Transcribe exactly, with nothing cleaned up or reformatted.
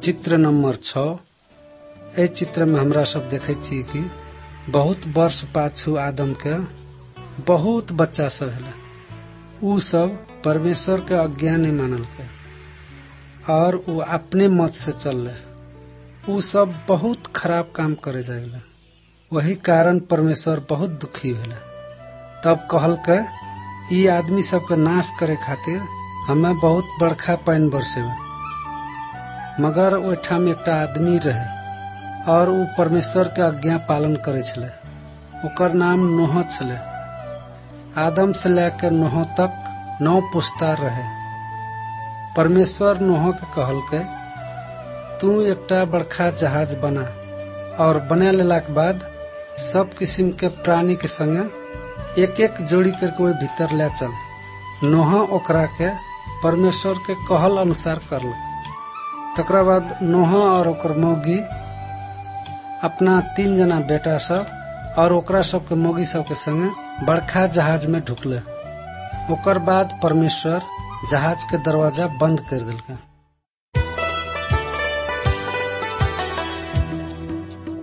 चित्र नंबर छ। ए चित्र में हमरा सब देखे छी कि बहुत वर्ष पाछू आदम के बहुत बच्चा सब है, उ सब परमेश्वर के आज्ञा नहीं मानल के और उ अपने मत से चल उ सब बहुत खराब काम करे जाएगा। वही कारण परमेश्वर बहुत दुखी भेला। तब कहल के ई आदमी सब के नाश करे खातिर हमें बहुत बड़का पानी बरसेबे। मगर ओठा में एक आदमी रहे और उ परमेश्वर के आज्ञा पालन करे छले। ओकर नाम नोह छले। आदम से लेकर नोह तक नौ पुस्ता रहे। परमेश्वर नोह के कहल के तू एकटा बड़का जहाज बना और बना लेला के बाद सब किस्म के प्राणी के संगे एक एक जोड़ी करके वो भीतर ले चल। नोह ओकरा के परमेश्वर के कहल अनुसार करल। तकरा बाद नोह और ओकर मौगी अपना तीन जना बेटा सब और ओकरा सब के मौगी सब के संगे बड़का जहाज में ढुकले। ओकर बाद परमेश्वर जहाज के दरवाजा बंद कर दिलक।